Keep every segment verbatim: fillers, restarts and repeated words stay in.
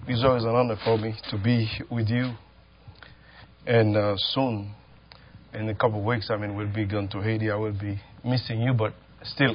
It's always an honor for me to be with you. And uh, soon, in a couple of weeks, I mean, we'll be going to Haiti. I will be missing you, but still.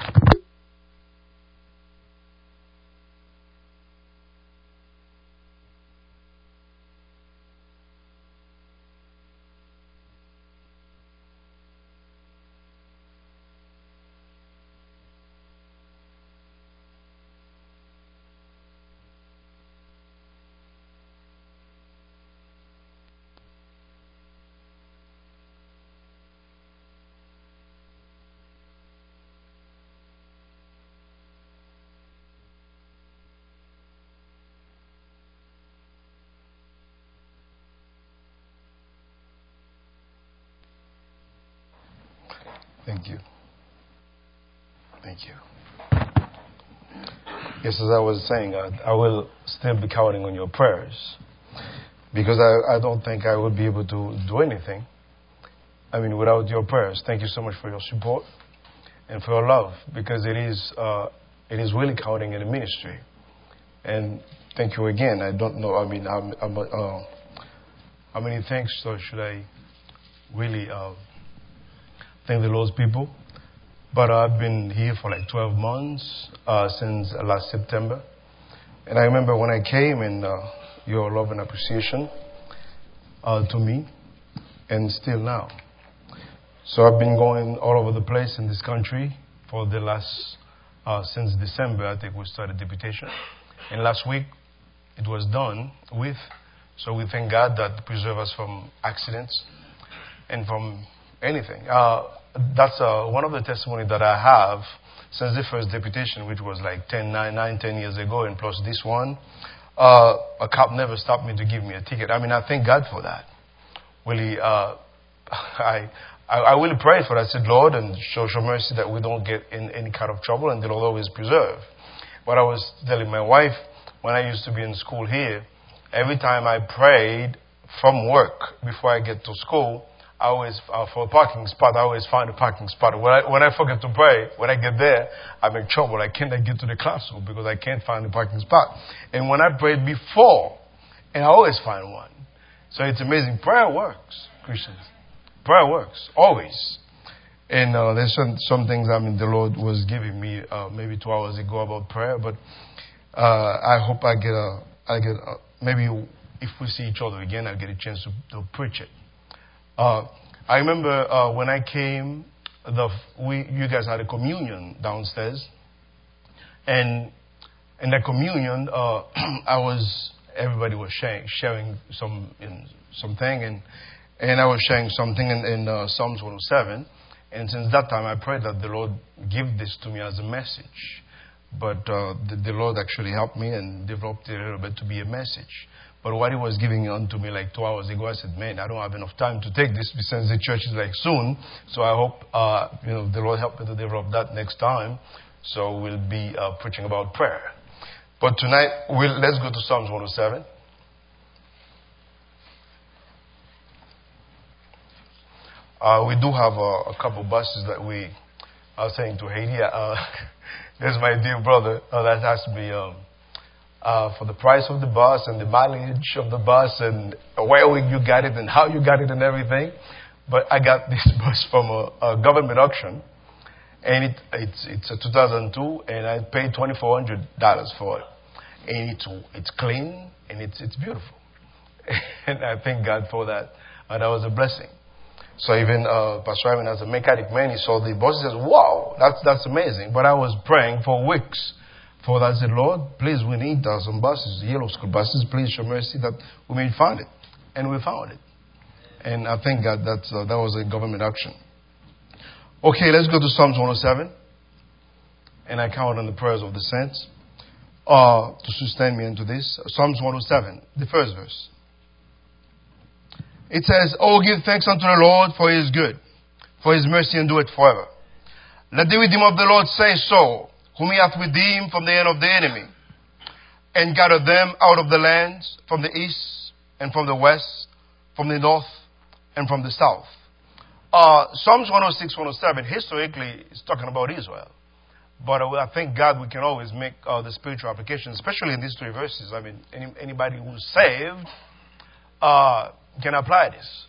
Thank you. Thank you. Yes, as I was saying, I, I will still be counting on your prayers because I, I don't think I would be able to do anything, I mean, without your prayers. Thank you so much for your support and for your love because it is, uh, it is really counting in the ministry. And thank you again. I don't know, I mean, I'm, I'm, uh, how many thanks so should I really uh, thank the Lord's people? But I've been here for like twelve months uh, since last September. And I remember when I came and uh, your love and appreciation uh, to me, and still now. So I've been going all over the place in this country for the last, uh, since December, I think we started deputation. And last week it was done with. So we thank God that preserve us from accidents and from anything. Uh, that's uh, one of the testimonies that I have since the first deputation, which was like ten, nine, nine, ten years ago, and plus this one. Uh, a cop never stopped me to give me a ticket. I mean, I thank God for that. Really, uh, I, I I really prayed for that. I said, Lord, and show, show mercy that we don't get in any kind of trouble, and the Lord always preserve. What I was telling my wife when I used to be in school here, every time I prayed from work before I get to school, I always, uh, for a parking spot, I always find a parking spot. When I, when I forget to pray, when I get there, I'm in trouble. I can't get to the classroom because I can't find a parking spot. And when I prayed before, and I always find one. So it's amazing. Prayer works, Christians. Prayer works, always. And uh, there's some, some things, I mean, the Lord was giving me uh, maybe two hours ago about prayer, but uh, I hope I get a, I get a, maybe if we see each other again, I'll get a chance to, to preach it. Uh, I remember uh, when I came, the we you guys had a communion downstairs, and in that communion, uh, I was everybody was sharing, sharing some in, something, and and I was sharing something in, in uh, Psalms one oh seven, and since that time I prayed that the Lord give this to me as a message, but uh, the, the Lord actually helped me and developed it a little bit to be a message. But what he was giving unto me like two hours ago, I said, man, I don't have enough time to take this since the church is like soon. So I hope, uh, you know, the Lord help me to develop that next time. So we'll be uh, preaching about prayer. But tonight, we'll, let's go to Psalms one oh seven. Uh, we do have a, a couple buses that we are sending to Haiti. Uh, there's my dear brother uh, that asked me, um, Uh, for the price of the bus and the mileage of the bus and where you got it and how you got it and everything. But I got this bus from a, a government auction, and it, it's it's a two thousand two, and I paid twenty-four hundred dollars for it. And it's it's clean and it's it's beautiful, and I thank God for that. Uh, that was a blessing. So even uh, Pastor Ivan, as a mechanic man, he saw the bus. He says, "Wow, that's that's amazing." But I was praying for weeks. For that, I said, Lord, please, we need uh, some buses, yellow school buses. Please show mercy that we may find it. And we found it. And I thank God that uh, that was a government action. Okay, let's go to Psalms one oh seven. And I count on the prayers of the saints uh, to sustain me into this. Psalms one oh seven, the first verse. It says, Oh, give thanks unto the Lord, for he is good, for his mercy endureth forever. Let the redeemer of the Lord say so, whom he hath redeemed from the hand of the enemy, and gathered them out of the lands, from the east and from the west, from the north and from the south. Uh, Psalms one oh six, one oh seven, historically, is talking about Israel. But uh, I thank God we can always make uh, the spiritual application, especially in these three verses. I mean, any, anybody who's saved uh, can apply this.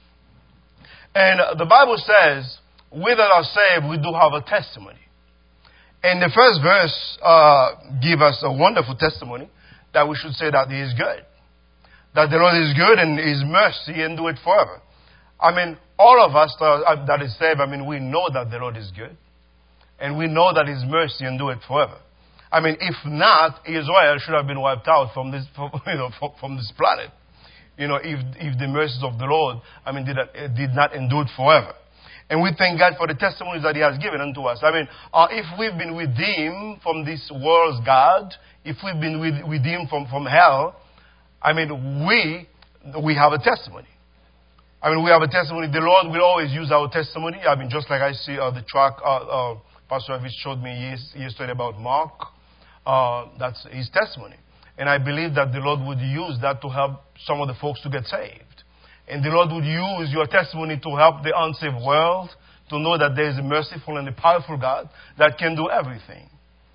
And uh, the Bible says, we that are saved, we do have a testimony. And the first verse uh, gives us a wonderful testimony that we should say that He is good. That the Lord is good and His mercy endure it forever. I mean, all of us uh, that is saved, I mean, we know that the Lord is good. And we know that His mercy endure it forever. I mean, if not, Israel should have been wiped out from this, from, you know, from, from this planet. You know, if if the mercies of the Lord, I mean, did not, did not endure it forever. And we thank God for the testimonies that He has given unto us. I mean, uh, if we've been redeemed from this world's God, if we've been redeemed from, from hell, I mean, we we have a testimony. I mean, we have a testimony. The Lord will always use our testimony. I mean, just like I see uh, the track uh, uh, Pastor Elvis showed me yes, yesterday about Mark. Uh, that's his testimony. And I believe that the Lord would use that to help some of the folks to get saved. And the Lord would use your testimony to help the unsaved world to know that there is a merciful and a powerful God that can do everything.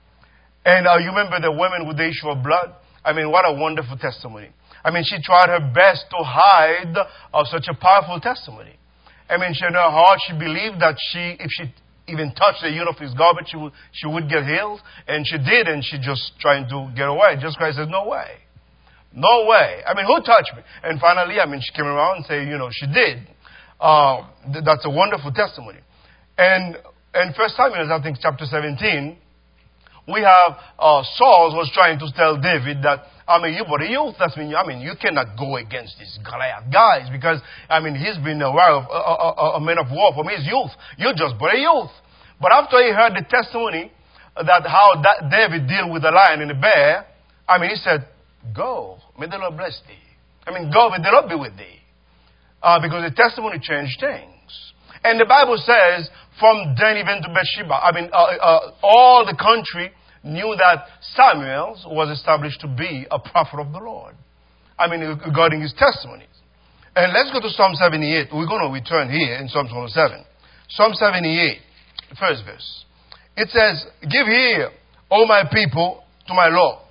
And uh, you remember the woman with the issue of blood? I mean, what a wonderful testimony. I mean, she tried her best to hide uh, such a powerful testimony. I mean, she in her heart, she believed that she, if she even touched the unit of His garment, she would, she would get healed. And she did, and she just trying to get away. Jesus Christ said, no way. No way. I mean, who touched me? And finally, I mean, she came around and said, you know, she did. Uh, th- that's a wonderful testimony. And in First Samuel, I think, chapter seventeen, we have uh, Saul was trying to tell David that, I mean, you but a youth. That's mean, I mean, you cannot go against these Goliath guys because, I mean, he's been a, war of, a, a, a man of war from his youth. You're just but a youth. But after he heard the testimony that how that David dealt with the lion and the bear, I mean, he said, go, may the Lord bless thee. I mean, go, may the Lord be with thee. Uh, because the testimony changed things. And the Bible says, from Dan even to Bathsheba, I mean, uh, uh, all the country knew that Samuel was established to be a prophet of the Lord. I mean, regarding his testimonies. And let's go to Psalm seventy-eight. We're going to return here in Psalm twenty-seven. Psalm seventy-eight, first verse. It says, give ear, O my people, to my law.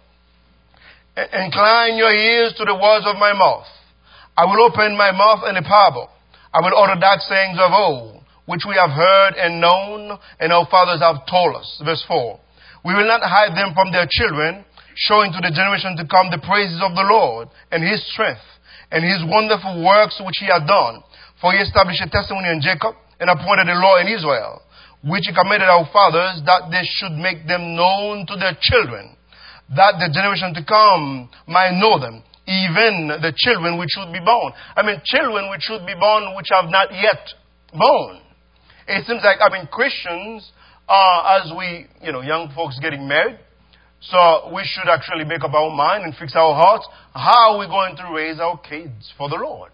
Incline your ears to the words of my mouth. I will open my mouth in a parable. I will utter dark sayings of old, which we have heard and known, and our fathers have told us. Verse four. We will not hide them from their children, showing to the generation to come the praises of the Lord, and His strength, and His wonderful works which He hath done. For He established a testimony in Jacob, and appointed a law in Israel, which He commanded our fathers, that they should make them known to their children, that the generation to come might know them, even the children which should be born. I mean, children which should be born which have not yet born. It seems like, I mean, Christians, uh, as we, you know, young folks getting married, so we should actually make up our mind and fix our hearts. How are we going to raise our kids for the Lord?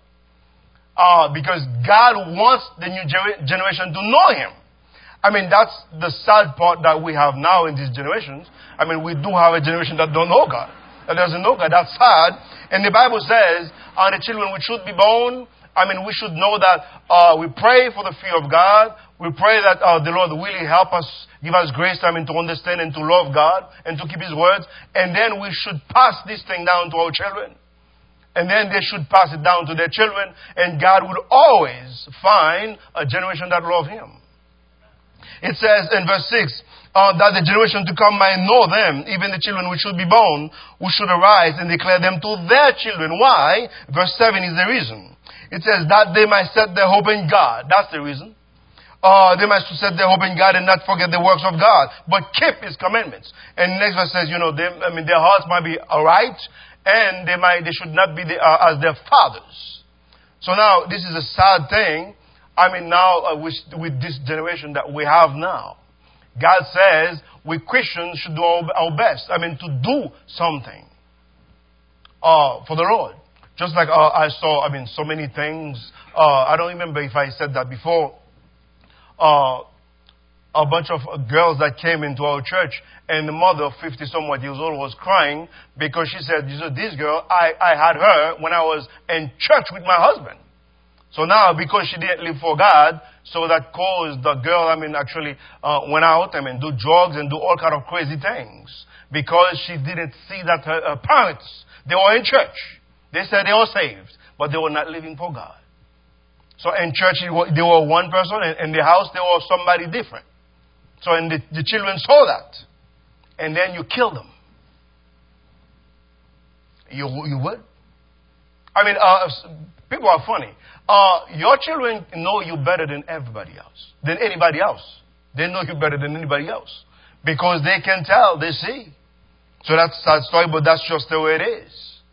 Uh, because God wants the new ger- generation to know Him. I mean, that's the sad part that we have now in these generations. I mean, we do have a generation that don't know God, that doesn't know God. That's sad. And the Bible says, uh, the children which should be born, I mean, we should know that uh, we pray for the fear of God. We pray that uh, the Lord really help us, give us grace, I mean, to understand and to love God and to keep His words. And then we should pass this thing down to our children. And then they should pass it down to their children. And God would always find a generation that love Him. It says in verse six, uh, that the generation to come might know them, even the children which should be born, who should arise and declare them to their children. Why? Verse seven is the reason. It says that they might set their hope in God. That's the reason. Uh, they must set their hope in God and not forget the works of God, but keep His commandments. And next verse says, you know, they, I mean, their hearts might be aright, and they might, they should not be the, uh, as their fathers. So now, this is a sad thing. I mean, now, uh, with, with this generation that we have now, God says we Christians should do our, our best. I mean, to do something uh, for the Lord. Just like uh, I saw, I mean, so many things. Uh, I don't remember if I said that before. Uh, a bunch of girls that came into our church, and the mother of fifty-somewhat years old was crying because she said, you know, this girl, I, I had her when I was in church with my husband. So now, because she didn't live for God, so that caused the girl, I mean, actually uh, went out, I mean, do drugs and do all kind of crazy things. Because she didn't see that her, her parents, they were in church. They said they were saved, but they were not living for God. So in church, they were one person. In the house, they were somebody different. So and the, the children saw that. And then you kill them. You, you would? I mean, uh, people are funny. Uh, your children know you better than everybody else, than anybody else. They know you better than anybody else. Because they can tell, they see. So that's that story, but that's just the way it is.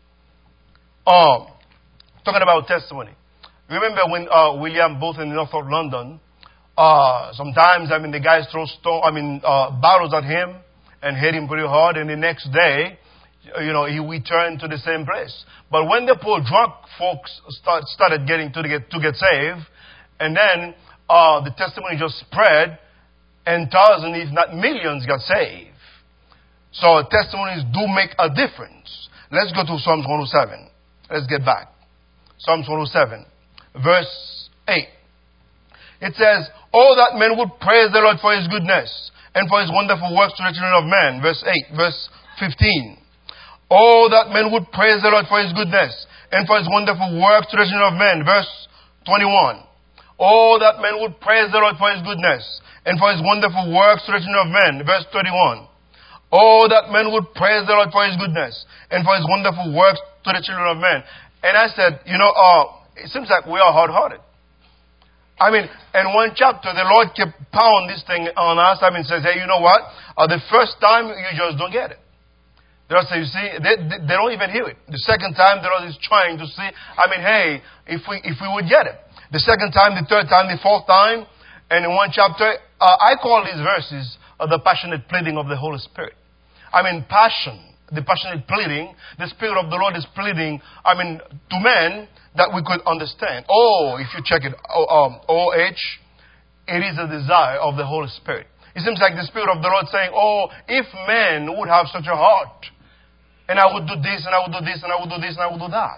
Um, talking about testimony. Remember when uh, William, both in the north of London, uh, sometimes, I mean, the guys throw stone, I mean, uh, bottles at him and hit him pretty hard, and the next day, you know, he returned to the same place. But when the poor drunk folks start, started getting to get to get saved, and then uh, the testimony just spread, and thousands, if not millions, got saved. So testimonies do make a difference. Let's go to Psalms one oh seven. Let's get back. Psalms one oh seven, verse eight. It says, "Oh, that men would praise the Lord for His goodness and for His wonderful works to the children of men." Verse eight, verse fifteen. "Oh, that men would praise the Lord for His goodness and for His wonderful works to the children of men." Verse twenty-one. "Oh, that men would praise the Lord for His goodness and for His wonderful works to the children of men." Verse thirty-one. "Oh, that men would praise the Lord for His goodness and for His wonderful works to the children of men." And I said, you know, uh, it seems like we are hard-hearted. I mean, in one chapter, the Lord kept pounding this thing on us. I mean, says, hey, you know what? Uh, the first time, you just don't get it. The Lord says, you see, they, they, they don't even hear it. The second time, the Lord is trying to see, I mean, hey, if we, if we would get it. The second time, the third time, the fourth time, and in one chapter, uh, I call these verses uh, the passionate pleading of the Holy Spirit. I mean, passion, the passionate pleading, the Spirit of the Lord is pleading, I mean, to men that we could understand. Oh, if you check it, oh, um, O H, it is a desire of the Holy Spirit. It seems like the Spirit of the Lord saying, oh, if men would have such a heart, and I would do this, and I would do this, and I would do this, and I would do that.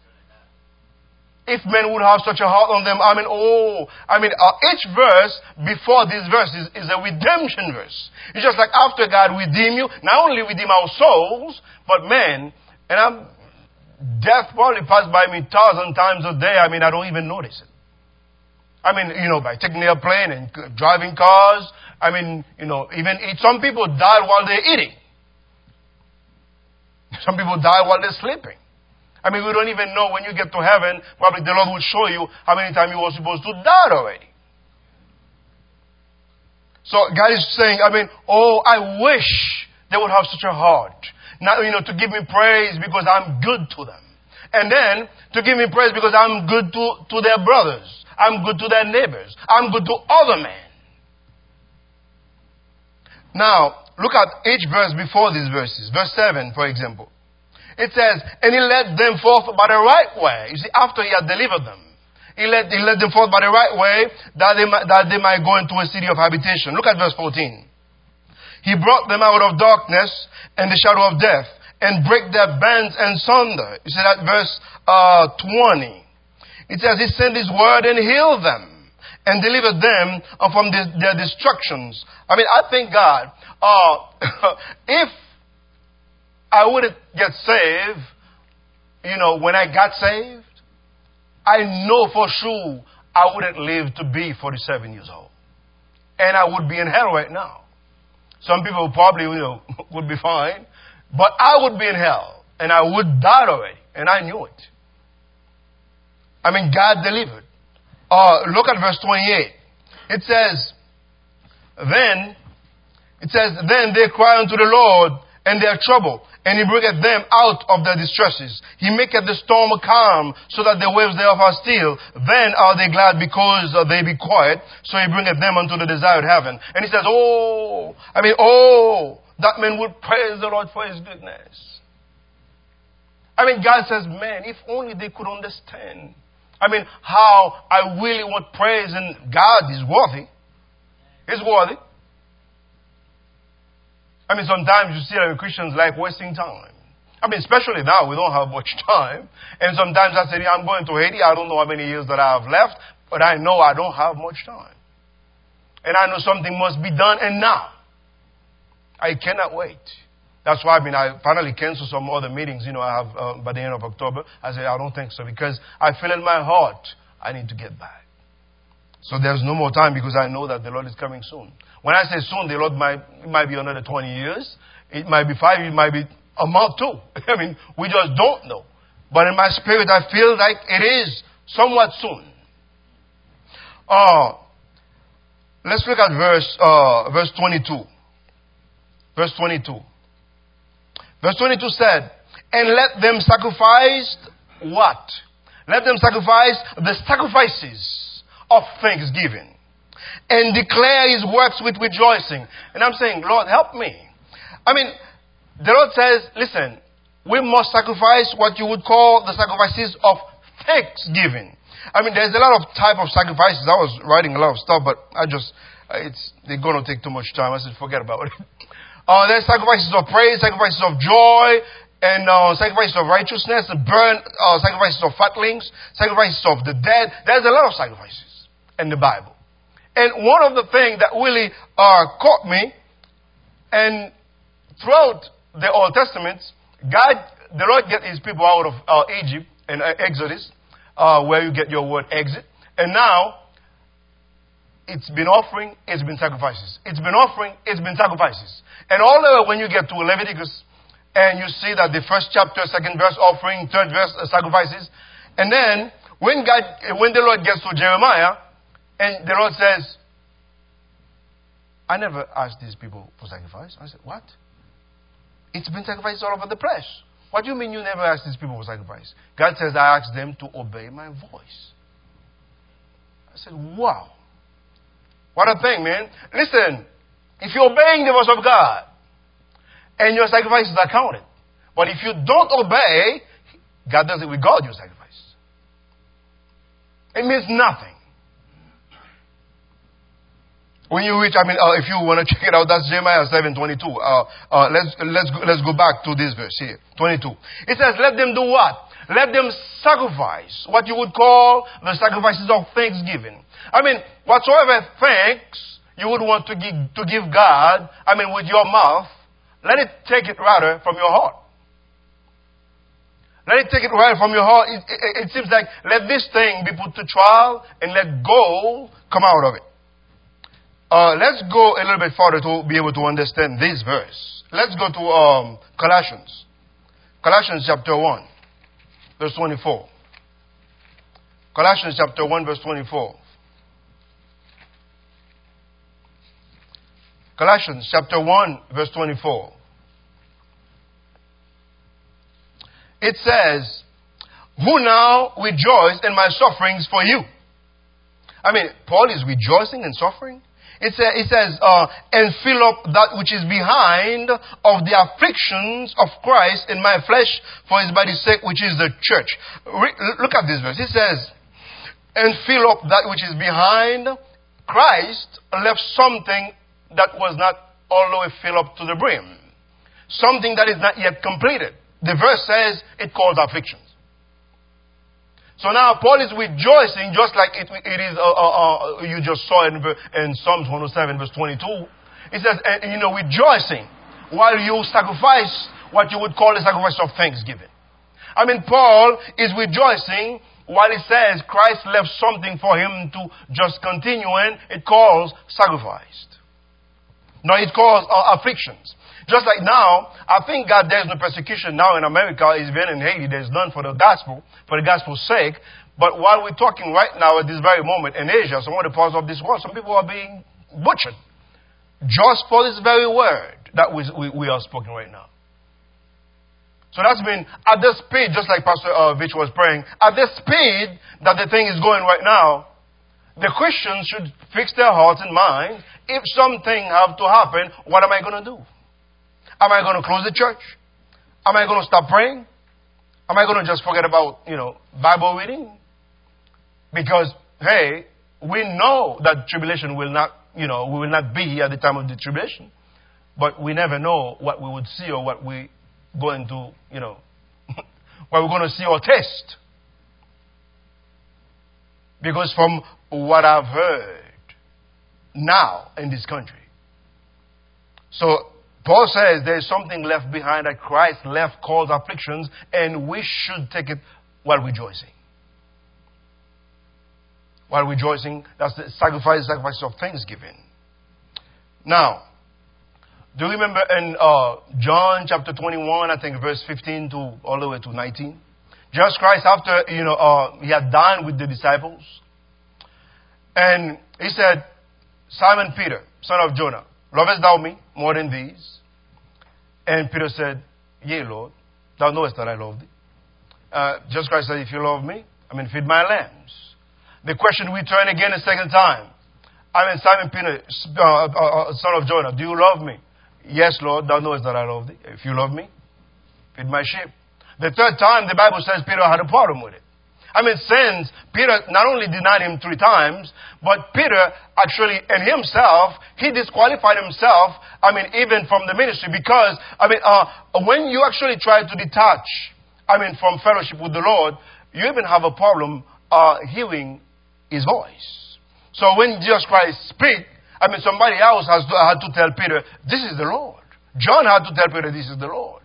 If men would have such a heart on them, I mean, oh, I mean, uh, each verse before this verse is, is a redemption verse. It's just like after God redeem you, not only redeem our souls, but men, and I'm, death probably passed by me a thousand times a day. I mean, I don't even notice it. I mean, you know, by taking the airplane and driving cars, I mean, you know, even eat. Some people die while they're eating. Some people die while they're sleeping. I mean, we don't even know when you get to heaven, probably the Lord will show you how many times you were supposed to die already. So God is saying, I mean, oh, I wish they would have such a heart. Not, you know, to give me praise because I'm good to them. And then to give me praise because I'm good to, to their brothers. I'm good to their neighbors. I'm good to other men. Now, look at each verse before these verses. Verse seven, for example. It says, and He led them forth by the right way. You see, after He had delivered them, He led, he led them forth by the right way that they, might, that they might go into a city of habitation. Look at verse fourteen. He brought them out of darkness and the shadow of death and break their bands and sunder. You see that verse uh, twenty. It says, He sent His word and healed them and delivered them from this, their destructions. I mean, I thank God. Uh, if I wouldn't get saved, you know, when I got saved, I know for sure I wouldn't live to be forty-seven years old. And I would be in hell right now. Some people probably, you know, would be fine. But I would be in hell. And I would die already. And I knew it. I mean, God delivered. Uh, look at verse twenty-eight. It says, Then, it says, Then they cry unto the Lord and their trouble, and He bringeth them out of their distresses. He maketh the storm calm, so that the waves thereof are still. Then are they glad because uh, they be quiet, so He bringeth them unto the desired heaven. And He says, oh, I mean, oh, that men would praise the Lord for His goodness. I mean, God says, man, if only they could understand. I mean, how I really want praise, and God is worthy. He's worthy. I mean, sometimes you see that Christians like wasting time. I mean, especially now, we don't have much time. And sometimes I say, I'm going to Haiti. I don't know how many years that I have left, but I know I don't have much time. And I know something must be done, and now. I cannot wait. That's why I mean, I finally canceled some other meetings, you know, I have uh, by the end of October. I said, I don't think so, because I feel in my heart, I need to get back. So there's no more time, because I know that the Lord is coming soon. When I say soon, the Lord might, it might be another twenty years. It might be five, it might be a month too. I mean, we just don't know. But in my spirit, I feel like it is somewhat soon. Uh, let's look at verse, uh, verse twenty-two. Verse twenty-two. Verse twenty-two said, and let them sacrifice what? Let them sacrifice the sacrifices of thanksgiving and declare his works with rejoicing. And I'm saying, Lord, help me. I mean, the Lord says, listen, we must sacrifice what you would call the sacrifices of thanksgiving. I mean, there's a lot of type of sacrifices. I was writing a lot of stuff, but I just, it's, they're going to take too much time. I said, forget about it. Uh, there's sacrifices of praise, sacrifices of joy, and uh, sacrifices of righteousness, and burn, uh, sacrifices of fatlings, sacrifices of the dead. There's a lot of sacrifices in the Bible. And one of the things that really uh, caught me, and throughout the Old Testament, God, the Lord get his people out of uh, Egypt and uh, Exodus, uh, where you get your word exit. And now, it's been offering, it's been sacrifices. It's been offering, it's been sacrifices. And all the way when you get to Leviticus, and you see that the first chapter, second verse, offering, third verse, uh, sacrifices. And then, when God, when the Lord gets to Jeremiah, and the Lord says, I never asked these people for sacrifice. I said, what? It's been sacrificed all over the place. What do you mean you never asked these people for sacrifice? God says, I asked them to obey my voice. I said, wow. What a thing, man. Listen, if you're obeying the voice of God, and your sacrifices are counted. But if you don't obey, God doesn't regard your sacrifice. It means nothing. When you reach, I mean, uh, if you want to check it out, that's Jeremiah seven twenty-two. Uh, uh, let's let's go, let's go back to this verse here, twenty-two. It says, "Let them do what? Let them sacrifice what you would call the sacrifices of thanksgiving." I mean, whatsoever thanks you would want to give to give God, I mean, with your mouth, let it take it rather from your heart. Let it take it rather from your heart. It, it, it seems like let this thing be put to trial and let gold come out of it. Uh, let's go a little bit further to be able to understand this verse. Let's go to um, Colossians. Colossians chapter one, verse twenty-four. Colossians chapter one, verse twenty-four. Colossians chapter one, verse twenty-four. It says, "Who now rejoice in my sufferings for you." I mean, Paul is rejoicing in suffering. It, say, it says, uh, "And fill up that which is behind of the afflictions of Christ in my flesh for his body's sake, which is the church." Re- look at this verse. It says, "And fill up that which is behind." Christ left something that was not all the way filled up to the brim. Something that is not yet completed. The verse says it calls afflictions. So now Paul is rejoicing just like it, it is, uh, uh, uh, you just saw in, in Psalms one oh seven verse twenty-two. It says, uh, you know, rejoicing while you sacrifice what you would call a sacrifice of thanksgiving. I mean, Paul is rejoicing while he says Christ left something for him to just continue in. It calls sacrificed. No, it calls uh, afflictions. Just like now, I think God, there's no persecution now in America, even in Haiti, there's none for the gospel, for the gospel's sake. But while we're talking right now at this very moment in Asia, some other parts of this world, some people are being butchered. Just for this very word that we, we, we are speaking right now. So that's been at the speed, just like Pastor uh, Vitch was praying, at the speed that the thing is going right now, the Christians should fix their hearts and minds. If something have to happen, what am I going to do? Am I going to close the church? Am I going to stop praying? Am I going to just forget about, you know, Bible reading? Because, hey, we know that tribulation will not, you know, we will not be at the time of the tribulation. But we never know what we would see or what we going to, you know, what we're going to see or taste. Because from what I've heard now in this country. So Paul says there's something left behind that Christ left called afflictions, and we should take it while rejoicing. While rejoicing, that's the sacrifice, sacrifice of thanksgiving. Now, do you remember in uh, John chapter twenty-one, I think verse fifteen to all the way to nineteen? Jesus Christ, after you know uh, he had dined with the disciples, and he said, Simon Peter, son of Jonah, lovest thou me more than these? And Peter said, Yea, Lord, thou knowest that I love thee. Uh, Jesus Christ said, if you love me, I mean, feed my lambs. The question returned again a second time. I mean, Simon Peter, uh, uh, son of Jonah, do you love me? Yes, Lord, thou knowest that I love thee. If you love me, feed my sheep. The third time, the Bible says Peter had a problem with it. I mean, since Peter not only denied him three times, but Peter actually, in himself, he disqualified himself, I mean, even from the ministry, because, I mean, uh, when you actually try to detach, I mean, from fellowship with the Lord, you even have a problem uh, hearing his voice. So when Jesus Christ speaks, I mean, somebody else has to, had to tell Peter, this is the Lord. John had to tell Peter, this is the Lord.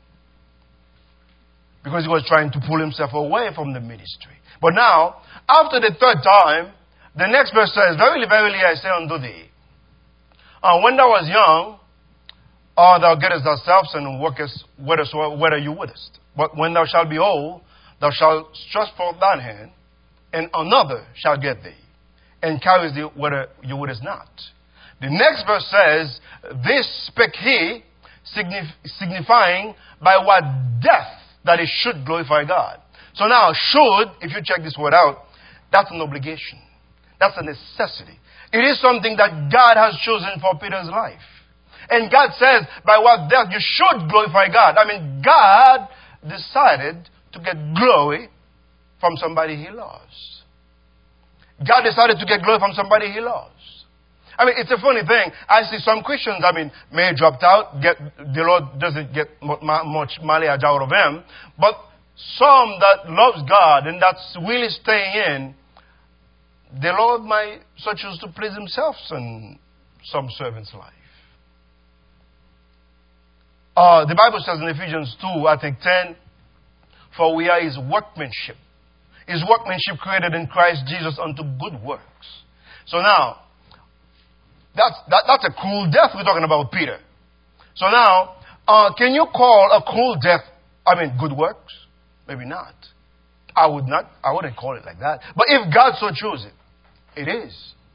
Because he was trying to pull himself away from the ministry. But now, after the third time, the next verse says, Verily, verily, I say unto thee, uh, when thou wast young, uh, thou gettest thyself and workest whithersoever you wouldest. But when thou shalt be old, thou shalt stretch forth thine hand, and another shall get thee, and carries thee whither you wouldest not. The next verse says, This spake he, signif- signifying by what death that it should glorify God. So now, should, if you check this word out, that's an obligation. That's a necessity. It is something that God has chosen for Peter's life. And God says, by what death you should glorify God. I mean, God decided to get glory from somebody he loves. God decided to get glory from somebody he loves. I mean, it's a funny thing. I see some Christians, I mean, may dropped out, get, the Lord doesn't get much mileage out of them, but some that loves God and that's really staying in, the Lord might so choose to please himself in some servant's life. Uh, the Bible says in Ephesians two, I think ten, for we are his workmanship. His workmanship created in Christ Jesus unto good works. So now, That's, that, that's a cruel death we're talking about, Peter. So now, uh, can you call a cruel death, I mean, good works? Maybe not. I would not, I wouldn't call it like that. But if God so chooses it, it is.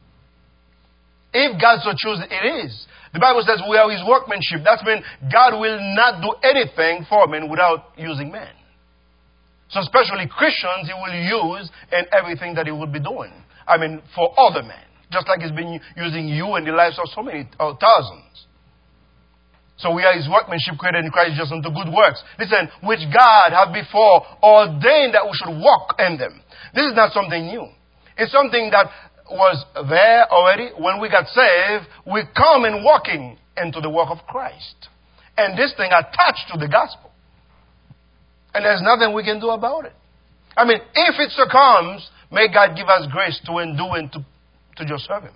If God so chooses it, it is. The Bible says we are his workmanship. That means God will not do anything for men without using men. So especially Christians, he will use in everything that he will be doing. I mean, for other men. Just like he's been using you in the lives of so many uh, thousands. So we are his workmanship created in Christ Jesus unto good works. Listen, which God had before ordained that we should walk in them. This is not something new. It's something that was there already. When we got saved, we come in walking into the work of Christ. And this thing attached to the gospel. And there's nothing we can do about it. I mean, if it so comes, may God give us grace to endure and to to just serve him.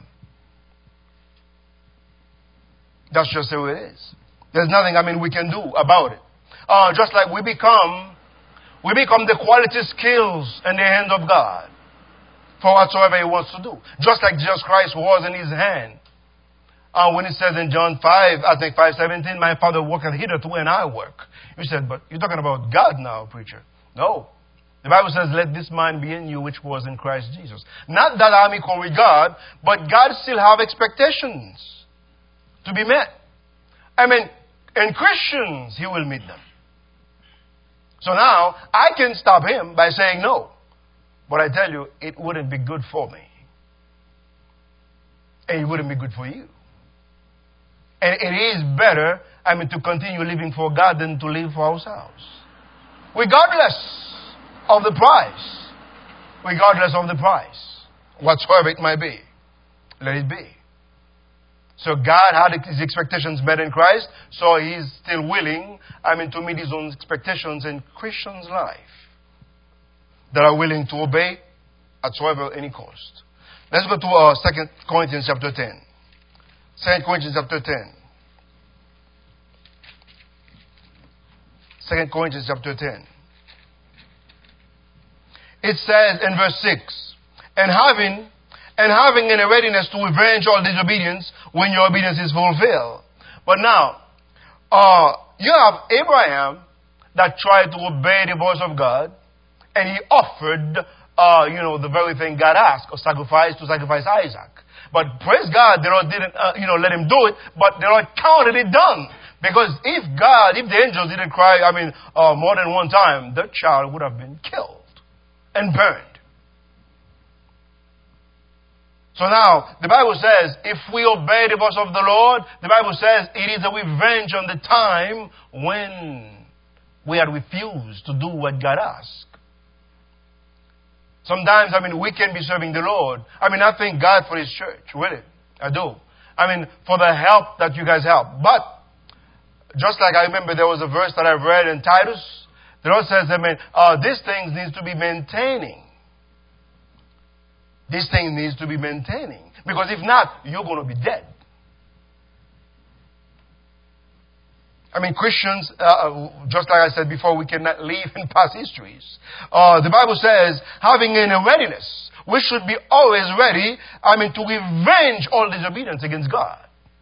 That's just the way it is. There's nothing, I mean, we can do about it. Uh, just like we become, we become the quality skills in the hand of God for whatsoever he wants to do. Just like Jesus Christ was in his hand. Uh, when it says in John five, I think five seventeen, my Father worketh hitherto and I work. You said, but you're talking about God now, preacher. No. The Bible says, let this mind be in you which was in Christ Jesus. Not that I'm equal with God, but God still have expectations to be met. I mean, in Christians, he will meet them. So now, I can stop him by saying no. But I tell you, it wouldn't be good for me. And it wouldn't be good for you. And it is better, I mean, to continue living for God than to live for ourselves. Regardless of the price. Regardless of the price. Whatsoever it might be. Let it be. So God had his expectations met in Christ, so he's still willing, I mean, to meet his own expectations in Christians' life that are willing to obey at whatever any cost. Let's go to uh, Second Corinthians chapter ten. Second Corinthians chapter ten. Second Corinthians chapter ten. It says in verse six, and having and having in a readiness to revenge all disobedience when your obedience is fulfilled. But now, uh, you have Abraham that tried to obey the voice of God, and he offered, uh, you know, the very thing God asked, a sacrifice to sacrifice Isaac. But praise God, the Lord didn't, uh, you know, let him do it, but the Lord counted it done. Because if God, if the angels didn't cry, I mean, uh, more than one time, the child would have been killed and burned. So now, the Bible says, if we obey the voice of the Lord, the Bible says it is a revenge on the time when we had refused to do what God asked. Sometimes, I mean, we can be serving the Lord. I mean, I thank God for His church, really. I do. I mean, for the help that you guys help. But, just like I remember there was a verse that I read in Titus, the Lord says, I mean, uh, these things need to be maintaining. This thing needs to be maintaining. Because if not, you're going to be dead. I mean, Christians, uh, just like I said before, we cannot live in past histories. Uh, the Bible says, having in a readiness, we should be always ready, I mean, to revenge all disobedience against God.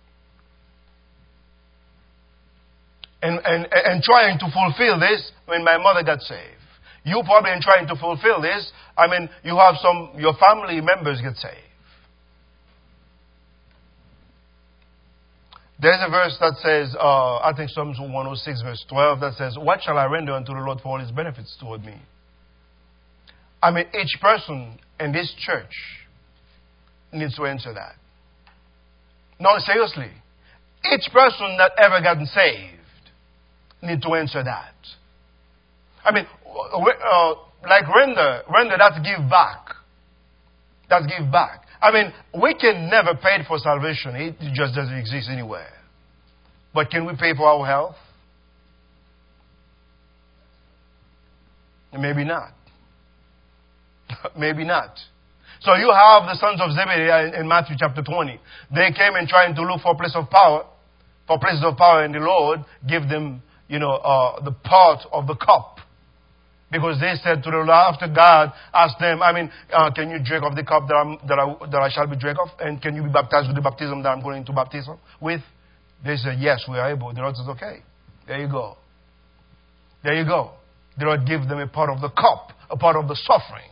And, and, and trying to fulfill this when my mother got saved. You probably in trying to fulfill this, I mean, you have some, your family members get saved. There's a verse that says, uh, I think Psalms one oh six verse twelve, that says, what shall I render unto the Lord for all His benefits toward me? I mean, each person in this church needs to answer that. No, seriously. Each person that ever gotten saved needs to answer that. I mean, uh, like render, render, that's give back. That's give back. I mean, we can never pay for salvation. It just doesn't exist anywhere. But can we pay for our health? Maybe not. Maybe not. So you have the sons of Zebedee in Matthew chapter twenty. They came and trying to look for a place of power. For places of power, and the Lord give them, you know, uh, the part of the cup. Because they said to the Lord, after God asked them, I mean, uh, can you drink of the cup that, I'm, that, I, that I shall be drink of? And can you be baptized with the baptism that I'm going to baptize with? They said, yes, we are able. The Lord says, okay, there you go. There you go. The Lord gives them a part of the cup, a part of the suffering.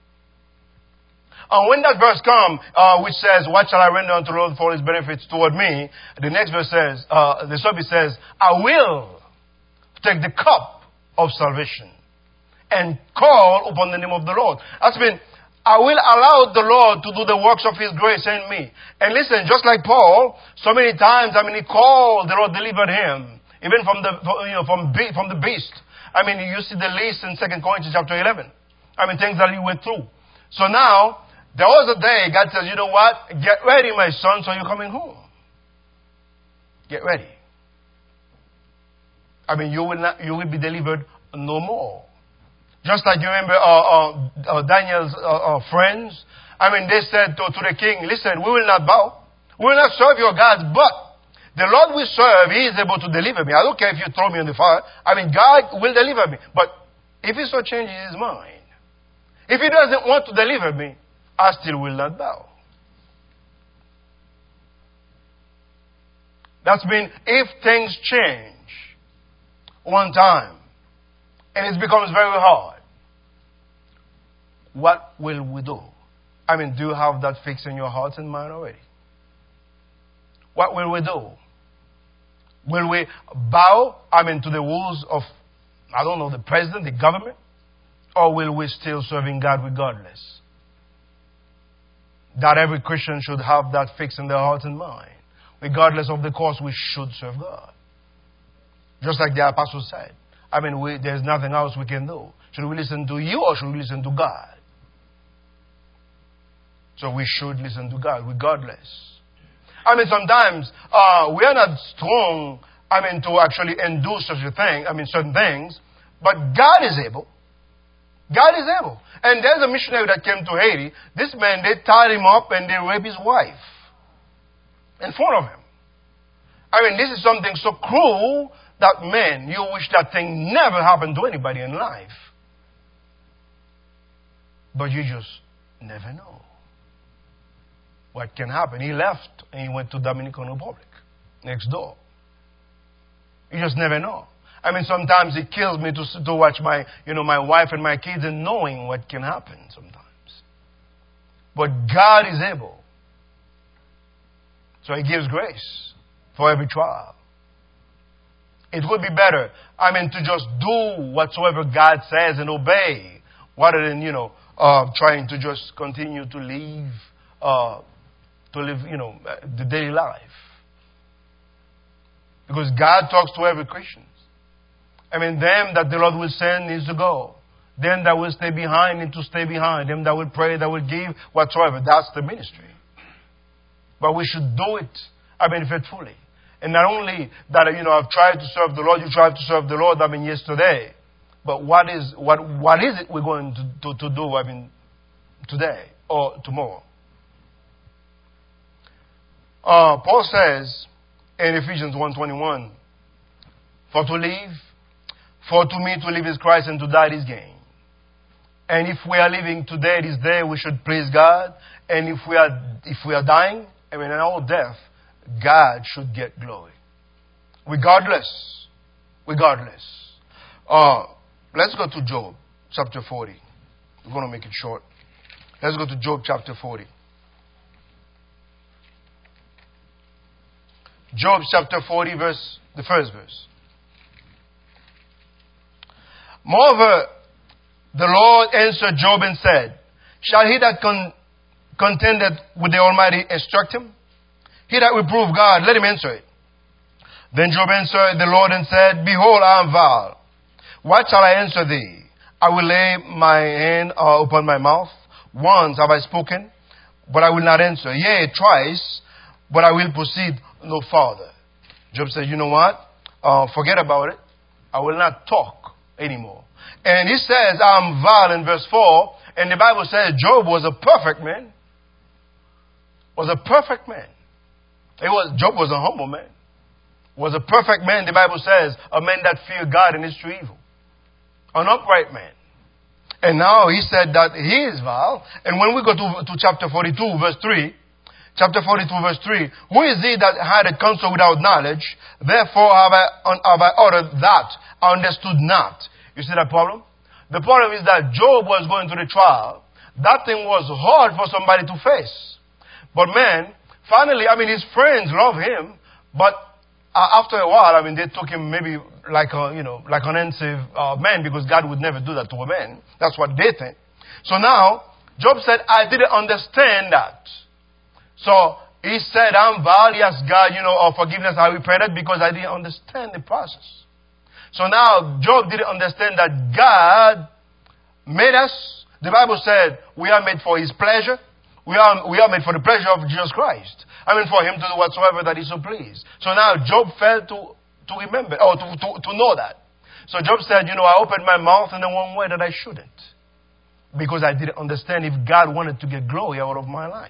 And when that verse comes, uh, which says, what shall I render unto the Lord for His benefits toward me? The next verse says, uh, the psalmist says, I will take the cup of salvation and call upon the name of the Lord. That's mean, I will allow the Lord to do the works of His grace in me. And listen, just like Paul, so many times, I mean, he called, the Lord delivered him, even from the, you know, from, from the beast. I mean, you see the list in Second Corinthians chapter eleven. I mean, things that he went through. So now, there was a day God says, you know what? Get ready, my son, so you're coming home. Get ready. I mean, you will not, you will be delivered no more. Just like you remember uh, uh, uh, Daniel's uh, uh, friends. I mean, they said to, to the king, listen, we will not bow. We will not serve your gods, but the Lord we serve, He is able to deliver me. I don't care if you throw me in the fire. I mean, God will deliver me. But if He so changes His mind, if He doesn't want to deliver me, I still will not bow. That's mean if things change one time and it becomes very hard, what will we do? I mean, do you have that fixed in your heart and mind already? What will we do? Will we bow, I mean, to the rules of, I don't know, the president, the government? Or will we still serving God regardless? That every Christian should have that fixed in their heart and mind. Regardless of the course, we should serve God. Just like the apostle said. I mean, we, there's nothing else we can do. Should we listen to you or should we listen to God? So we should listen to God regardless. I mean, sometimes uh, we are not strong, I mean, to actually endure such a thing, I mean, certain things, but God is able. God is able. And there's a missionary that came to Haiti. This man, they tied him up and they raped his wife in front of him. I mean, this is something so cruel that, man, you wish that thing never happened to anybody in life. But you just never know what can happen. He left and he went to Dominican Republic, next door. You just never know. I mean, sometimes it kills me to, to watch my, you know, my wife and my kids and knowing what can happen sometimes. But God is able. So He gives grace for every trial. It would be better, I mean, to just do whatsoever God says and obey, rather than, you know, uh, trying to just continue to live, uh, to live, you know, the daily life. Because God talks to every Christian. I mean, them that the Lord will send needs to go. Them that will stay behind need to stay behind. Them that will pray, that will give, whatsoever. That's the ministry. But we should do it, I mean, faithfully. And not only that, you know, I've tried to serve the Lord, you tried to serve the Lord, I mean, yesterday. But what is, what, what is it we're going to, to, to do, I mean, today or tomorrow? Uh, Paul says in Ephesians one twenty-one, for to live, for to me to live is Christ and to die is gain. And if we are living today, this day, we should praise God. And if we are, if we are dying, I mean, in our death, God should get glory. Regardless. Regardless. Uh, let's go to Job chapter forty. We're going to make it short. Let's go to Job chapter forty. Job chapter forty, verse, the first verse. Moreover, the Lord answered Job and said, shall he that con- contended with the Almighty instruct him? He that reproved God, let him answer it. Then Job answered the Lord and said, behold, I am vile. What shall I answer thee? I will lay my hand uh, upon my mouth. Once have I spoken, but I will not answer. Yea, twice, but I will proceed no farther. Job said, you know what? Uh, forget about it. I will not talk anymore. And he says, I'm vile in verse four. And the Bible says Job was a perfect man. Was a perfect man. It was, Job was a humble man. Was a perfect man, the Bible says, a man that feared God and eschewed evil. An upright man. And now he said that he is vile. And when we go to, to chapter forty-two, verse three, chapter forty-two, verse three, who is he that had a counsel without knowledge? Therefore have I, have I uttered that I understood not. You see that problem? The problem is that Job was going through the trial. That thing was hard for somebody to face. But man, finally, I mean, his friends love him, but uh, after a while, I mean, they took him maybe like a, you know, like an unsafe uh, man, because God would never do that to a man. That's what they think. So now, Job said, I didn't understand that. So he said, I'm vile. He asked God, you know, of forgiveness. I repented because I didn't understand the process. So now, Job didn't understand that God made us. The Bible said we are made for His pleasure. We are, we are made for the pleasure of Jesus Christ. I mean, for Him to do whatsoever that He so pleased. So now, Job failed to, to remember, or to, to, to know that. So Job said, you know, I opened my mouth in the one way that I shouldn't. Because I didn't understand if God wanted to get glory out of my life.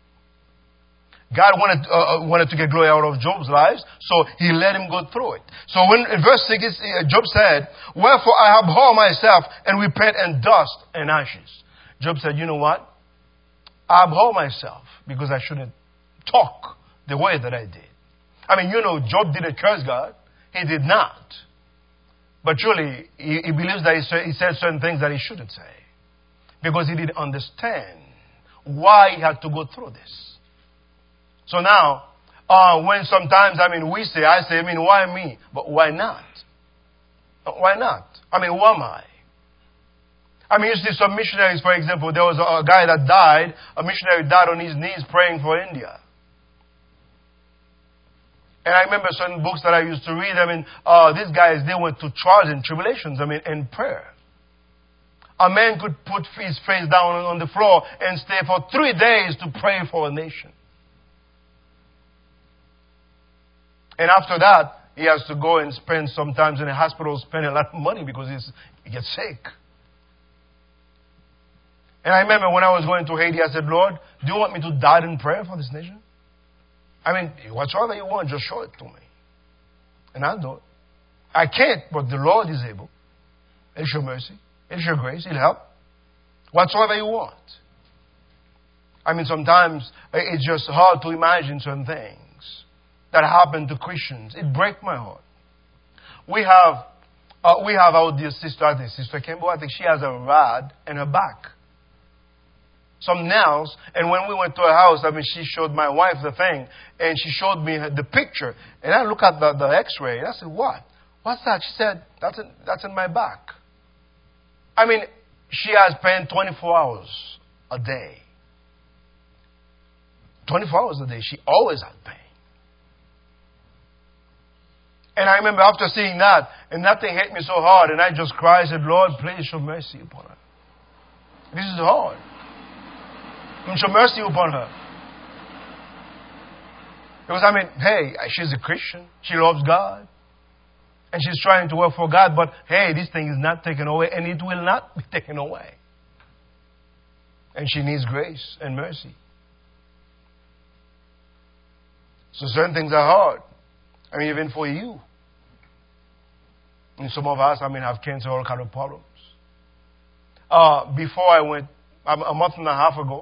God wanted, uh, wanted to get glory out of Job's lives, so He let him go through it. So when in verse six, Job said, wherefore I abhor myself and repent in dust and ashes. Job said, you know what? I abhor myself because I shouldn't talk the way that I did. I mean, you know, Job didn't curse God. He did not. But truly, he, he believes that he said, he said certain things that he shouldn't say. Because he didn't understand why he had to go through this. So now, uh, when sometimes, I mean, we say, I say, I mean, why me? But why not? Why not? I mean, who am I? I mean, you see some missionaries, for example, there was a, a guy that died, a missionary died on his knees praying for India. And I remember certain books that I used to read, I mean, uh, these guys, they went to trials and tribulations, I mean, in prayer. A man could put his face down on the floor and stay for three days to pray for a nation. And after that, he has to go and spend sometimes in the hospital, spend a lot of money because he's, he gets sick. And I remember when I was going to Haiti, I said, Lord, do you want me to die in prayer for this nation? I mean, whatsoever you want, just show it to me. And I'll do it. I can't, but the Lord is able. It's your mercy. It's your grace. It'll help. Whatsoever you want. I mean, sometimes it's just hard to imagine certain things that happen to Christians. It breaks my heart. We have, uh, we have our dear sister, I think, Sister Campbell. I think she has a rod in her back. Some nails. And when we went to her house, I mean, she showed my wife the thing, and she showed me the picture. And I looked at the, the X-ray, and I said, "What? What's that?" She said, "That's in, that's in my back." I mean, she has pain twenty-four hours a day. twenty-four hours a day. She always had pain. And I remember after seeing that, and that thing hit me so hard, and I just cried. I said, "Lord, please show mercy upon her. This is hard. And show mercy upon her." Because, I mean, hey, she's a Christian. She loves God. And she's trying to work for God. But, hey, this thing is not taken away, and it will not be taken away. And she needs grace and mercy. So certain things are hard. I mean, even for you. And some of us, I mean, have cancer, all kind of problems. Uh, before I went, a month and a half ago,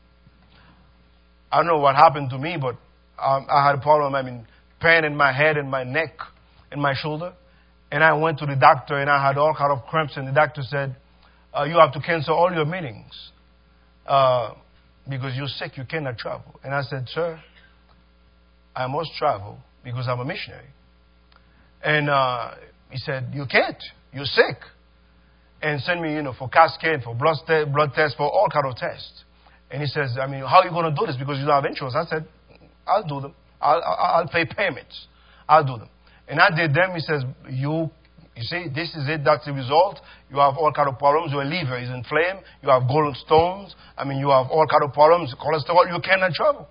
I don't know what happened to me, but um, I had a problem. I mean, pain in my head and my neck and my shoulder. And I went to the doctor, and I had all kind of cramps. And the doctor said, uh, you have to cancel all your meetings uh, because you're sick. You cannot travel. And I said, sir, I must travel because I'm a missionary. And uh, he said, you can't. You're sick. And send me, you know, for cascade, for blood, te- blood tests, for all kind of tests. And he says, I mean, how are you going to do this? Because you don't have insurance. I said, I'll do them. I'll, I'll, I'll pay payments. I'll do them. And I did them. He says, you, you see, this is it. That's the result. You have all kind of problems. Your liver is inflamed. You have golden stones. I mean, you have all kind of problems. Cholesterol. You cannot travel.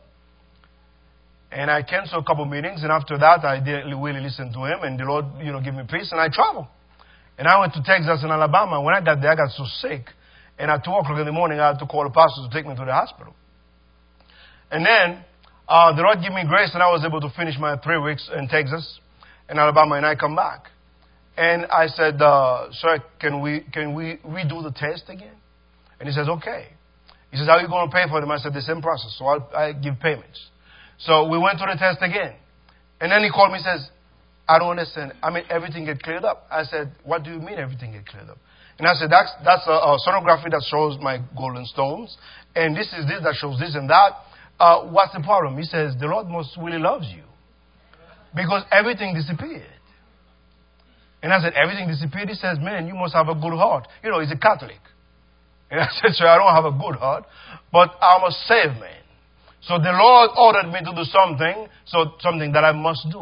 And I canceled a couple meetings. And after that, I didn't really listen to him. And the Lord, you know, gave me peace. And I traveled. And I went to Texas and Alabama. When I got there, I got so sick. And at two o'clock in the morning, I had to call the pastor to take me to the hospital. And then, uh, the Lord gave me grace, and I was able to finish my three weeks in Texas and Alabama, and I come back. And I said, uh, sir, can we can we redo the test again? And he says, okay. He says, how are you going to pay for them? I said, the same process, so I'll, I give payments. So we went to the test again. And then he called me and says, I don't understand. I mean, everything get cleared up. I said, what do you mean everything get cleared up? And I said, that's, that's a, a sonography that shows my golden stones. And this is this that shows this and that. Uh, what's the problem? He says, the Lord most really loves you. Because everything disappeared. And I said, everything disappeared? He says, man, you must have a good heart. You know, he's a Catholic. And I said, sir, I don't have a good heart, but I'm a saved man. So the Lord ordered me to do something, so something that I must do.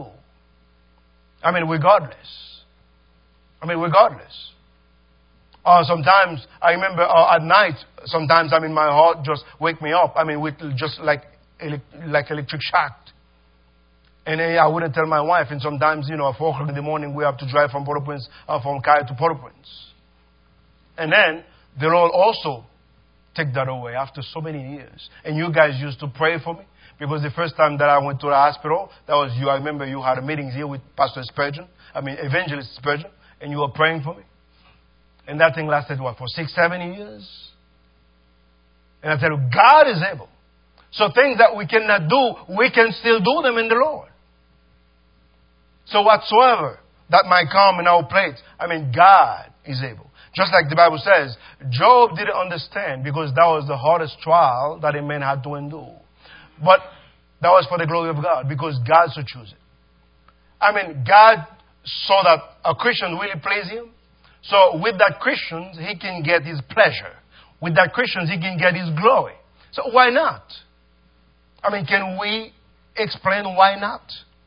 I mean, regardless. I mean, regardless. Uh, sometimes, I remember uh, at night, sometimes, I mean, my heart just wake me up. I mean, with just like, like electric shock. And uh, I wouldn't tell my wife. And sometimes, you know, at four o'clock in the morning, we have to drive from Port-au-Prince, uh, from Cairo to Port-au-Prince. And then, the Lord also take that away after so many years. And you guys used to pray for me. Because the first time that I went to the hospital, that was you. I remember you had a meeting here with Pastor Spurgeon. I mean, Evangelist Spurgeon. And you were praying for me. And that thing lasted, what, for six, seven years? And I tell you, God is able. So things that we cannot do, we can still do them in the Lord. So whatsoever that might come in our plates, I mean, God is able. Just like the Bible says, Job didn't understand because that was the hardest trial that a man had to endure. But that was for the glory of God because God so chose it. I mean, God saw that a Christian really pleased him. So with that Christian, he can get his pleasure. With that Christian, he can get his glory. So why not? I mean, can we explain why not?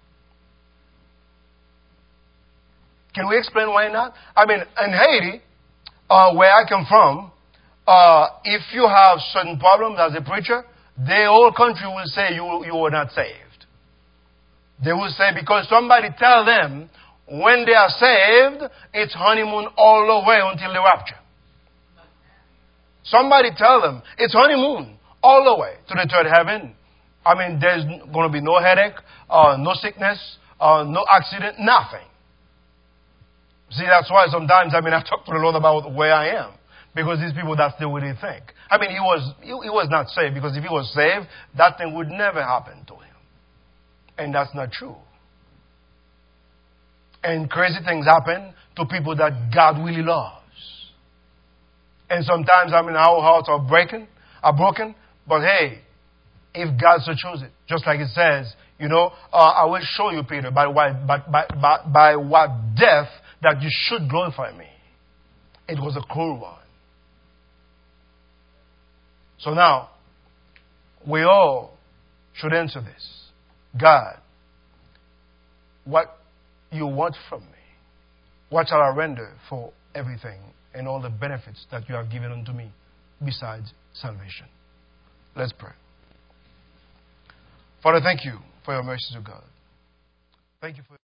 Can we explain why not? I mean, in Haiti, uh, where I come from, uh, if you have certain problems as a preacher, the whole country will say you, you were not saved. They will say, because somebody tell them when they are saved, it's honeymoon all the way until the rapture. Somebody tell them it's honeymoon all the way to the third heaven. I mean, there's going to be no headache, uh, no sickness, uh, no accident, nothing. See, that's why sometimes, I mean, I talk to the Lord about where I am. Because these people, that's the way they think. I mean, he was, he, he was not saved. Because if he was saved, that thing would never happen to him. And that's not true. And crazy things happen to people that God really loves. And sometimes, I mean, our hearts are breaking, are broken. But hey, if God so chose it, just like it says, you know, uh, I will show you, Peter, by what, by, by, by, by what death that you should glorify me. It was a cruel one. So now, we all should answer this. God, what you want from me? What shall I render for everything and all the benefits that you have given unto me besides salvation? Let's pray. Father, thank you for your mercy to God. Thank you for